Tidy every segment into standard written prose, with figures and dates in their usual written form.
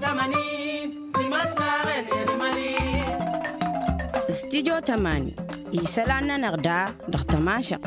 استديو تماني يسالنا نغدا دختماشق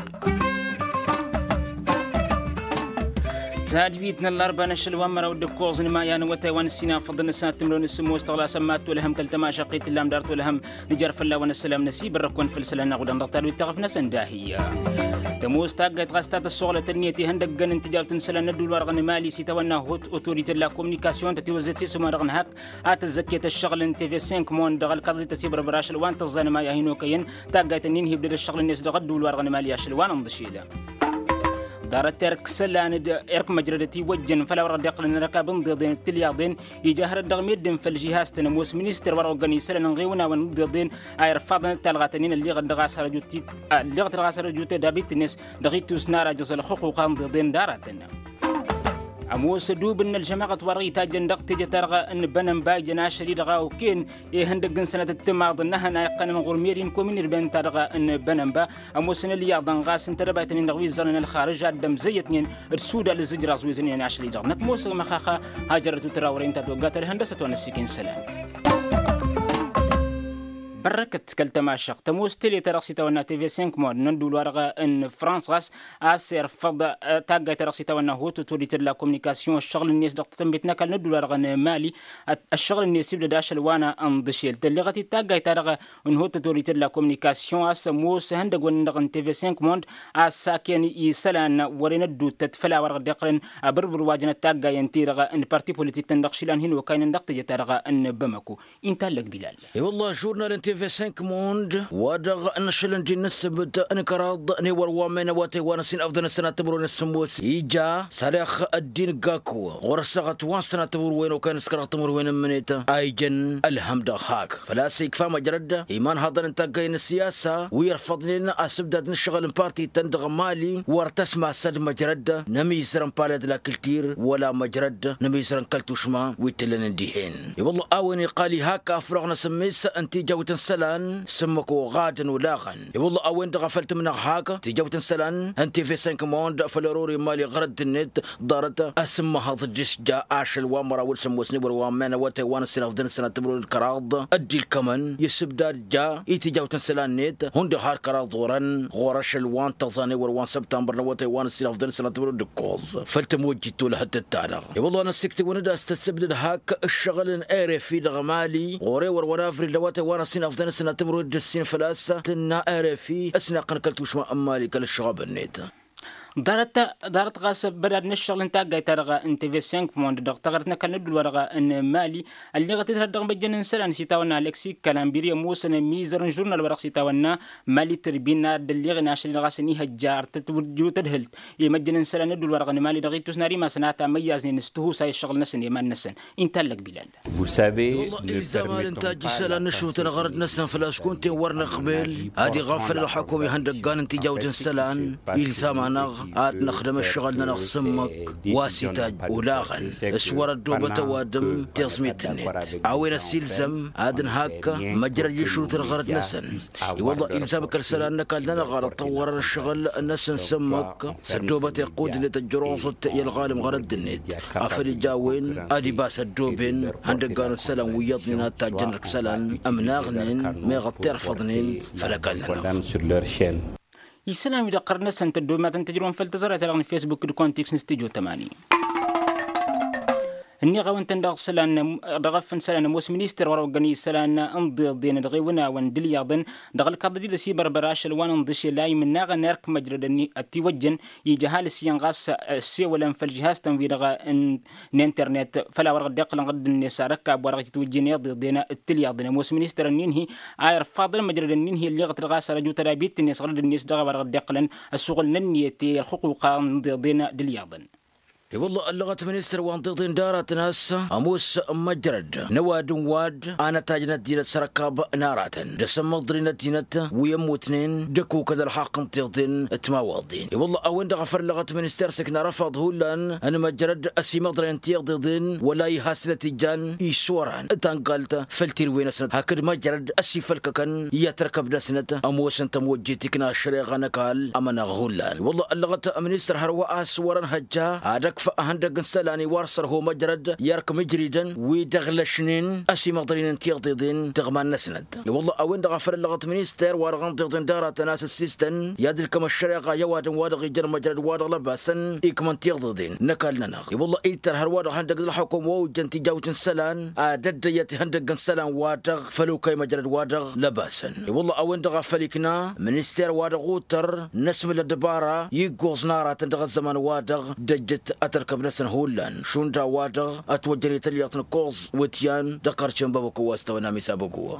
تهاجبيتنا الأربعة الشلوان مرة ودكوز ما يعني وتايوان السينا فضلنا سنة تمرون السمو استغلا سمات ولهم كالتما شقيت اللام دارت ولهم نجرف الله ونسلام نسيب الركون في السلام نغدا نغطال ويتغفنا سنداهية تموز تاقت غاستات الصغلة تنيتي هندق جن انتجاب تنسلا ندو الورغن مالي سيتوانا هوت اوتوريتي لا كومنيكاسيون تتوزتي سما رغن هاك آت الزكية الشغل انتي في 5 مون دغل قضي تسيبر براش الوان تظن ما يهينو كين تاقت نينهي بدل الشغل الناس دغدو الورغن مالي الوان انضشيله دارت ترك سلان إرك مجردتي وجن فلا ورد يقلن ركابن ضدين التلياضين يجاهر الدغم يدن في الجهاز تنموس منيستر ورغني سلان غيونا ونضدين اير فاضن تلغاتنين اللي غد غاسر جوتي اللي غد غاسر جوتي دابيت الناس دغيتوس نارا جزل حقوق ضدين دارتنا أموس دوب إن الجماعة وريتا جندق تيجي ترغى إن بنم باي جناش شديد غا وكين يهندق سنة التماض إنها نايقن غرميرين كومين ربين ترغى إن بنم با أموس إن اللي يعضن غاس إن تربيتني نغوي زلنا الخارج الدم زيتنين السودة للزجرة زويزنين عشر ليدر نكموس مخاخا هاجرت تراورين تدوقات الهندسة ونسيكين سلام بركت كلتما شق تموس تلي ترقسي تونا تي في 5 مون نندو الورغة ان فرانس غاس اسير فض تاغا ترقسي تونا هو توليت لا كومونيكاسيون الشغل الناس دق تنبتنا كل ندو الورغة مالي الشغل الناس يبدا داش الوانا انضشيل تلغتي تاغا ترغى ان هو توليت لا كومونيكاسيون اس موس هندق ون تي في 5 مون اساكن يسلان ورندو تتفلا ورغ دقرن بربر واجنا تاغا ينتيرغ ان بارتي بوليتيك تندخشلان هنا وكاين ندق تجترغى ان بمكو انت لك بلال اي والله جورنال في 5 موند ودغ نشلن دي نسبت انكراض ني وروامين واتي ونسين افضل السنه تبرون السموس يجا سلاخ الدين غاكو ورسغت وسنه تبر وين وكان سكر تمر وين منيته ايجن الحمد خاك فلا سيكفا مجرد ايمان هذا انت جاين السياسه ويرفض لنا اسبدات نشغل بارتي تندغ مالي ورتسمع سد مجرد نميسرن بالد لا كلتير ولا مجرد نميسرن كلتوشما ويتلن ديهن والله اواني قالي هكا فرغنا سميس انت جوت سلان سمكو غادن ولاغن والله اوين غفلت من هاكا تجوت سلان انت في 5 موند فلروري مالي غرد النت دارت اسمها ضجش جاء عاشل وامرا والسموسني وروامنا وتايوان السنه في سنه تبرون الكراض ادي الكمن يسبداد جا يتجوت سلان نت هند هار كراض ورن غورش الوان تظاني وروان سبتمبر وتايوان السنه في سنه تبرون الدكوز فلتموجتو لحد التاريخ والله انا سكت وندا استسبد هاك الشغل ايري في دغمالي غوري ورونافري لواتي وانا سنه في سنه تبرون السين فلاسه تنا ايري في اسنا قنكلت وش ما امالي كل الشغب النيت دارت غاس بدأ نشغل انت جاي ترغى انت في 5 موند دغ تغرتنا كان ندو الورغة ان مالي اللي غتهدغ بجنن سلان سيتاونا الكسي كلامبيريا موسن ميزر جورنال ورغ سيتاونا مالي تربينا دلي غناشل غاسني هجار تتوجو تدهلت يمجنن سلان ندو الورغة مالي دغيتوس ناري ما سناتا ميازني نستهو ساي الشغل نسن يمان نسن انت لك بلال vous savez والله الزمان انتاج سلان نشوت غرد نسن فلاش كنت ورنا قبل هادي غافل الحكومي هندقان انت جوجن سلان الزمان نخدم الشغل نخصمك واسيتاج ولاغن اسور الدوبة وادم تيصميت النت عوين السلزم عادن هاكا مجرى يشوت الغرد نسن والله إلزامك السلام قال لنا غلط طور الشغل الناس نسمك سدوبة يقود لتجرونصة يالغالم غرد النت عفري جاوين ادي باس الدوبين هندقان السلام ويضننا تاجنك سلام امناغنين ميغطير فضنين فلا قال لنا السلام إذا قرنا سنة الدوما تنتجرون فلتزرع تلغني فيسبوك الكونتيكس نستيجو 80 إني غاون تندغ سلان دغفن سلان موس منيستر وروغني سلان انضي دين دغيونا وندلياضن دغل كادري لسي بربراش الوان انضشي لاي من ناغ نيرك مجردني اتيوجن يجهال سيان غاس سي ولا فالجهاز تنفيدغ ان انترنت فلا ورغ دقل غد الناس ركب ورغ تتوجن ضدنا التلياضن موس منيستر نينهي اير فاضل مجرد نينهي اللي غت الغاس رجو ترابيت الناس غد الناس دغ ورغ دقلن الشغل ننيتي الحقوق ضدنا دلياضن والله اللغة منيستر وانطيطين دارات ناس أموس مجرد نواد واد أنا تاجنا دينة سركاب نارات دسم ضرينا دينة ويموتنين دكو كذا الحق انطيطين تماوضين والله أوين دغفر اللغة منيستر سكنا رفض هولان أنا مجرد أسي مضرين تيضيضين ولا يهاسلة جان يسوران تنقلت فلتير وين سنة هكذا مجرد أسي فلككن يتركب دسنة أموس انت موجيتكنا الشريغة نكال أمنا غولان والله اللغة منيستر هروا أسوران هجا عادك يكفى هندق سلاني وارسره مجرد يرك مجردا ويدغلشنين أسي مضرين تيغضيدين تغمان نسند والله أوين دغفر اللغة منيستر وارغان تغضين دارة ناس السيستن يادل كما الشريقة يواد وادغ يجر مجرد وادغ لباسن إيكمان تيغضيدين نكالنا ناغ والله إيتر هروادغ هندق الحكم ووجن تجاوت سلان دد يتي هندق سلان وادغ فلوكي مجرد وادغ لباسن والله أوين دغفليكنا منيستر وادغ وتر نسم الدبارة يقوز نارة تندغ الزمان وادغ دجت أتركب نسن هولان شوندا وادغ أتوجري تلياتن كوز وتيان دقرشن بابكو واستونا ميسابكو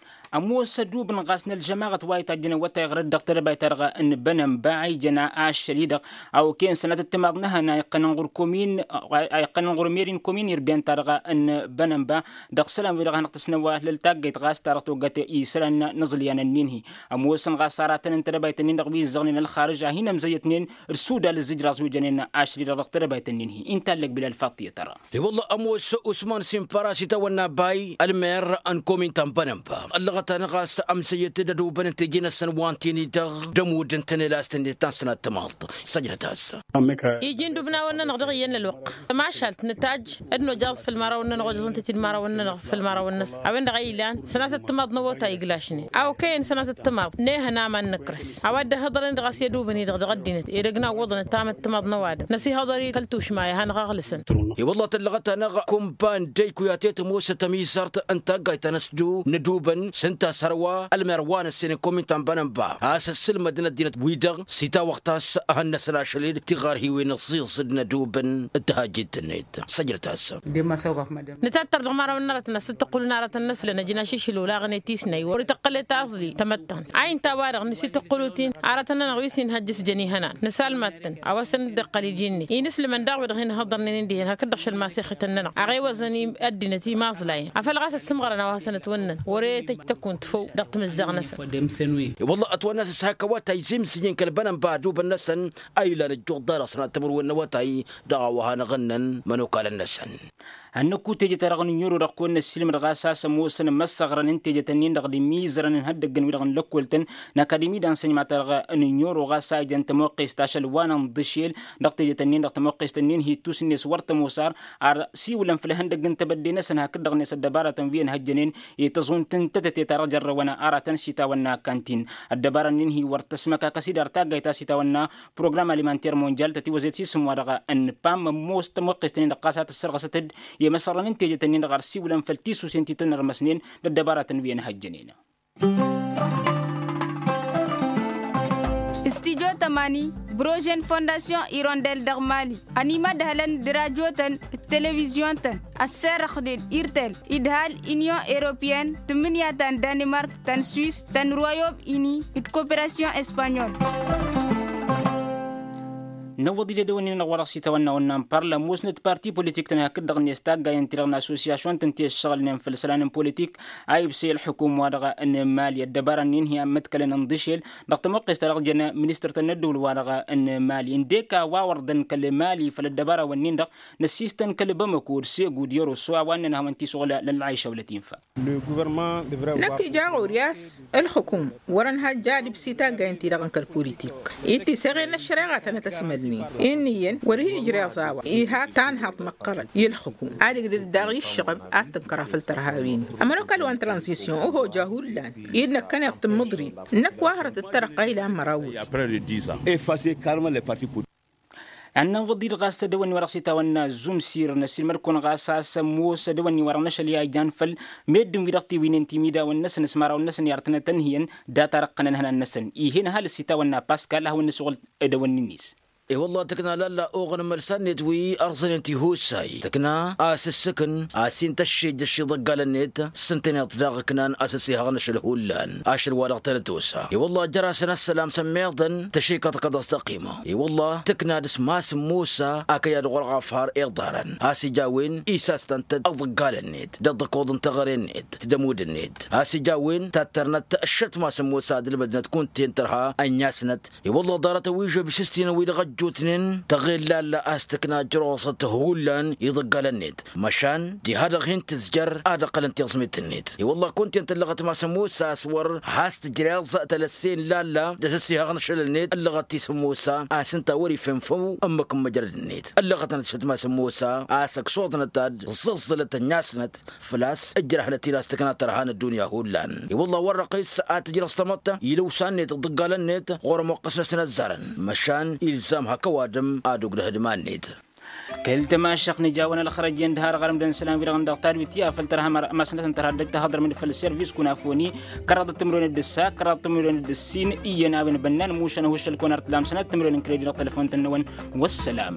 أموس دوبن غاسن الجماعة وايت جنا وتغرد دكتور بيترغى أن بنم باعي جنا آش شديدة أو كين سنة التماغ نهنا يقننغر كومين يقننغر ميرين كومين يربين ترغى أن بنم با دق سلام ويرغى نقتصنوا للتاقيت غاس ترغتو غاتي إيسران نظليان النينهي أموس غاساراتن انتر بيتنين دغوي الزغنين الخارجة هنا مزيتنين رسودة للزجرة زوجانين آش شديدة دكتور بيتنينهي انت لك بلا الفاطية ترى والله أموس عثمان سيمباراسي تونا باي المير أن كومين تم بنم با تنغاس أمسية تدو بنت جينا سنوانتيني دغ دمود انتني لاستني تنسنا التماط سجلة هسه يجين دبنا ونا نغدغ ين الوق ما شالت نتاج انه جاز في المرا ونا نغوز انت المرا ونا في المرا والناس اوين دغيلان سنه التماط نوتا يقلاشني او كاين سنه التماط نيه نام نكرس اود هضر دغاس يدوبني دغ دينت يرقنا وضن تام التماط نواد نسي هضري كلتوش معي هان غلسن اي والله تلغت انا كومبان ديكو ياتيت موسى تميسرت انت قايت نسجو ندوبن سنتا سروا المروان السنة كومنتان بنبا هاس السلمة دينا دينا ويدغ سيتا وقتاس أهنا سناشلين تغار هيوي نصير صدنا دوبن التهاجد النيت سجلت هسا ديما سوقف مدام نتاتر دغمارة من نارة الناس تقول نارة الناس لنا جينا شيشلو لا غني تيسني وري تقل تاصلي تمتن عين توارغ نسيت قلوتين عرتنا نغويسين هجس جني هنا نسال متن اوسن دقلي جيني ينسل من داوي دغين هضرني ندي هكا دخش الماسخ تننا اغي وزني ادنتي ماصلاي افل غاس السمغرنا واسنه ونن وري تكون تفو دقت مزغنس والله اتوناس ساكوات يزم سجين كلبنا بعدوب النسن ايلا الجود دار صنع تمر والنواتاي دعوها نغنن منو قال النسن أنكو تيجي ترغن يورو رقون السلم رغاسا سموسن مسغرن انتيجي تنين رغدي ميزرن هدقن ويرغن لكولتن ناكاديمي دان سنما ترغى أن يورو غاسا جان تموقي استاشل وانا مضشيل دقتيجي تنين رغ تموقي استنين هي توسني سورت موسار عر سيولن فلهندقن تبدي نسن هكدغني سدبارة تنفين هجنين يتظن تنتتت يترجر وانا آرا تنسيتا وانا كانتين الدبارة ننهي ورتسمكا كسيدار تاقا يتاسيتا وانا بروغرام اليمانتير مونجال تتي وزيت سيسم ورغى أن بام موس تموقي استنين رقاسات السرغستد يمسرن انتيجة تنين غارسي ولن فلتيسو سنتي تنر مسنين للدبارة تنوين هجنين استيجو تماني بروجين فونداسيون إيرونديل دغمالي أنيما دهلن دراجوتن التلفزيون تن السر خدين إيرتل إدهال إنيون إيروبيان تمنيا تن دنمارك تن سويس تن رويوم إني إتكوبراسيون إسبانيول نوضي لدوني نغورا سيتوانا ونام بارلا موسنت بارتي بوليتيك تنها كدغ نيستاغا ينتيرغنا اسوسياسيون تنتي الشغل نم فلسلان بوليتيك ايب سي الحكومه ودغا ان ماليه الدبارة نينهي متكل نضشيل ضغط موقع استرغجنا مينستر تندول ودغا ان مالي انديكا واوردن كل مالي فللدبارة والنيندغ نسيستن كل بمكور سيغو ديرو سوا واننا منتي شغل للعيشه ولا تنفع نكي جاغو رياس الحكومه ورنها جالب سيتاغا ينتيرغن كالبوليتيك ايتي سيغن الشريعه تنتسمد إنيا وريه إجراء صاوة إيها تانهات مقرد يلحقون عادي قد الداغي الشغب أتنكرا في الترهاوين أما لو كانوا أن ترانسيسيون أوهو جاهول لان إنك كان يقتم مضريد إنك واهرة الترقى إلى مراوي أنا وضير غاس دواني ورقسيتا وانا زوم سير نسير مركون غاسا سموس دواني ورنش ليا جانفل ميدم ويرقتي ويننتي ميدا والنسن اسمارا والنسن يارتنا تنهيا داتا رقنا هنا النسن إيهنا هالسيتا وانا باسكال هو النسوغل دواني نيس اي والله تكنا لا اوغن مرسنت وي ارسنتي هوساي تكنا السكن اسين تشي دشي ضقال النت سنتين طلاق كنان اساسي هغنش الهولان اشر ولا تلتوسا اي والله جراسنا السلام سميضن تشيكه قد استقيمه اي والله تكنا دسماس موسى اكيا غرغفار اقدارا اسي جاوين اساستن تضقال النت دضقود تغري النت تدمود النت اسي جاوين تترنت الشت ماس موسى دل بدنا تكون تنترها انياسنت اي والله دارت ويجو بشستين ويلغ جوتنين تغيل لا استكنا جروسة هولان يضقل النت مشان دي هذا غين تزجر هذا قلن تيصميت النت والله كنت انت اللغة ما سموسا سور هاست جريز تلسين لا دسسي هغنش النت اللغة تسموسا اسنتا وري فنفو امكم مجرد النت اللغة نشت ما سموسا اسك صوتنا تاد زلزلة الناسنت فلاس الجرح التي لا استكنا ترهان الدنيا هولان والله ورقيس اتجر استمت يلو سانيت ضقال النت غور موقسنا سنة زارن مشان إلزامها كوادم آدوك لهدمان نيت كلت ما شق نجاونا الخرجين دهار غرم دن سلام بيرغن دكتور ويتيا فلترها ما سنة تردد تهضر من السيرفيس كنا فوني كراد تمرون الدسا كراد تمرون الدسين إينا بن بنان موشنا وش الكونر تلام سنة تمرون كريدي التلفون تنون والسلام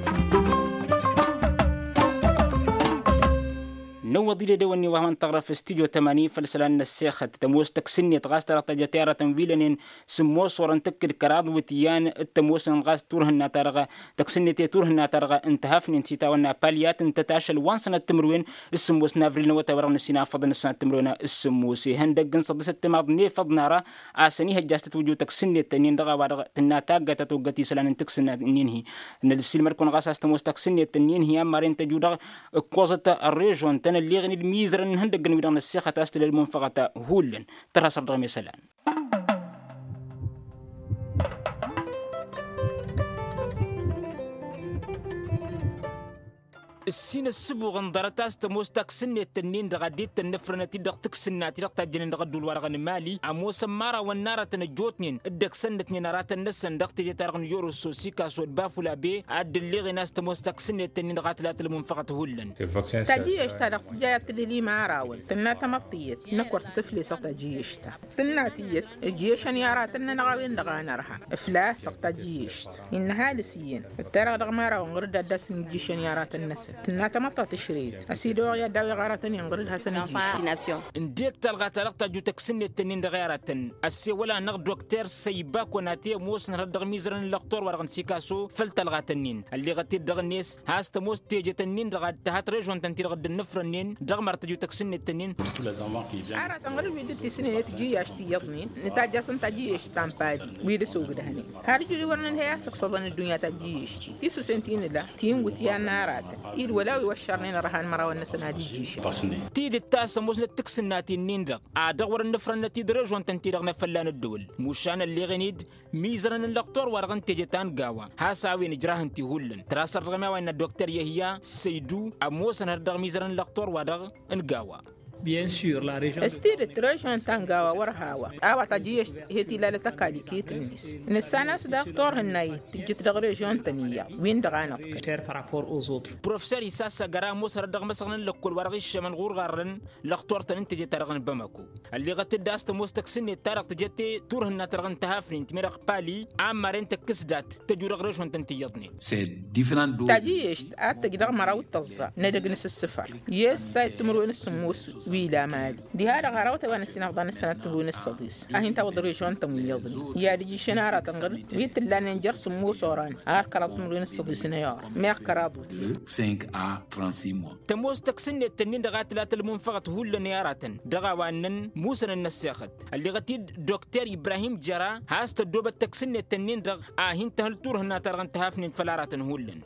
نوضي لدوني وهم تغرف استوديو 80 فلسلان السيخة تموس تكسني تغاس ترى تجتيرة تنفيلن سموس ورن تكد كراد وتيان التموس نغاس تورهن ترغى تكسني تورهن ترغى انتهافن انتيتا ونا باليات انتتاشل وان سنة تمروين السموس نافرين وتورن السنة فضن السنة تمروين السموسي هندق صدس التماض ني فضنارا اسني هجاست وجود تكسني التنين دغا وارغ تناتاغا تتوغتي سلان تكسن نينهي ان السلمر كون غاس تموس تكسني التنين هي مارين تجودا كوزة الريجون اللي غني الميزرن هندق نويران السيخة تاستل المنفقة هولن ترى صدر مثلا السين السبو غندرتاس تموس تاكسن التنين دغديت النفرنة تدق تكسنة تدق تجنن دغدو الورغن مالي اموس مارا والنارة تنجوتنين ادك سنتني نارات النسن دق تجي ترغن يورو سوسيكا سود بافولا بي عد اللي غناس تموس تاكسن التنين دغاتلات المنفقة هولن تجي اشترق جايت لي ما راول تنا تمطيت نكورت طفلي سقط جيشتا تنا تيت جيشن يارات ان نغاوين دغانرها افلاس سقط جيشت انها لسين ترى دغمارا ونغرد داسن جيشن يارات النسن تنا تمطى تشريت اسيدو يا داوي غارتني نغردها سنجيش انديك تلغى تلقى جو تكسن التنين دغيرتن اسي ولا نغ دكتور سيباك وناتي موس نرد ميزرن الاخطور ورغن سيكاسو فلتلغى تنين اللي غتي دغنيس هاست موس تيجي تنين دغ تهات ريجون تنتي غد النفرنين دغمر تجو تكسن التنين عرا تنغر ويد تسنين تجي اشتي يضنين نتاجا سن تجي اشتان بادي ويد سوق دهني هارجو لي ورن هي سقصدن الدنيا تجي اشتي تيسو سنتين لا تيم وتيا نارات ولا يوشرنين رهان مرا والنسنا دي جيش تيد التاسه موزن تكسناتي نيندق ادغور النفرن تي درجون تنتيرغ نفلان الدول مشان اللي غنيد ميزرن الاخطور ورغن تيجتان غاوا هاساوي نجراهن تي هولن تراسر رغما وان الدكتور يحيى سيدو اموسن هردغ ميزرن الاخطور ودغ انغاوا bien sûr la région استير تروجون تانغاوا ورهاوا اوا تجيش هتي لا تكالي كيتنيس نسانا دكتور هناي تجي تغريجون تانيا وين دغانا par rapport aux autres بروفيسور يساسا غرا موسر دغ مثلا لكل ورغيش من غور غارن لاختور تن تجي ترغن بمكو اللي غتداست موستكسني تارق تجتي تورهن ترغن تهافرين تمرق بالي عمرين تكسدات تجو رغريجون تنتيضني سي ديفرنت دو تجيش اتقدر مراو تزا ندغنس السفر يس سايت تمرون السموس ويلا مالي دي هذا غراوت وانا سنغضان السنة تمرون الصديس اهين تا ودريجون تميضني يا دي شنارة تنغر ويت لا ننجر سمو صوران كرات تمرون الصديس نيار ميق كرابوت 5 à 36 mois تموس تكسن التنين دغاتلات المنفقة هول نيارات دغا وانن موسن النساخت اللي غتيد دكتور ابراهيم جرا هاست دوبة تكسن التنين دغ اهين تهلتور هنا ترغن تهافنين فلارات هولن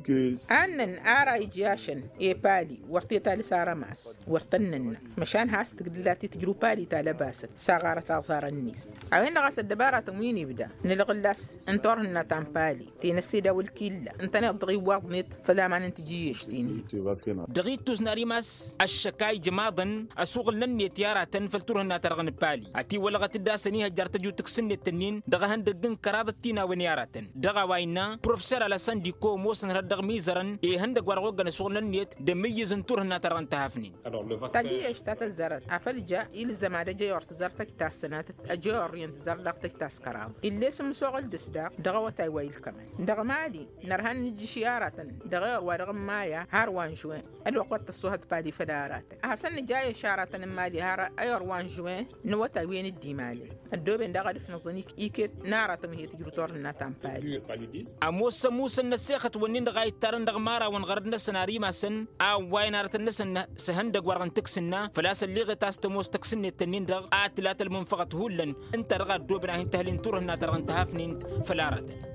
انن ارا يجياشن بالي وقتي تالي سارة ماس ورتنن مشان هاست قدلاتي تجرو بالي تالباست ساغارة تغزار النيس اوين دغاس الدبارة تموين يبدا نلغلاس انتورهن تنبالي تينسي دا والكيلا انتني ابدغي واضنيت فلا ما ننتجيش تيني دغيت توزناريماس الشكاي جماضن اسوق لن يتيارا تنفلتورهن ترغن بالي اتي ولغت الداسني هجرت جو تكسن التنين دغهن دغن كرادة تينا ونياراتن دغا واينا بروفيسور على سانديكو موسن هردغ ميزرن هندق ورغوغن سوق لن يت دميزن تورهن ترغن تهافني تجيش تتزرت افلجا يلزم جاي يرتزرتك تاسنات اجور ينتزر لقتك تاسكراب اللي اسم سوق الدسداق دغوا تايويل كمان دغ مالي نرهن نجي شيارة دغير ورغم مايا هاروان جوين الوقت الصهد بالي فدارات حسن جاي شارة مالي هارا ايروان جوين نوتا وين الديمالي الدوبين دغد في نظنيك ايكت نارة هي تجرتور ناتام بالي اموس موسى النسيخة ونين غاي ترن دغمارا ونغرد نسناري ماسن او واي نارة النسن سهندق ورغن تكسنا فلاس اللي غتاس تموس تكسن التنين دغ اتلات المنفقة هولن انت رغد دوبنا هنتهلين تورهن ترغن تهافنين فلارات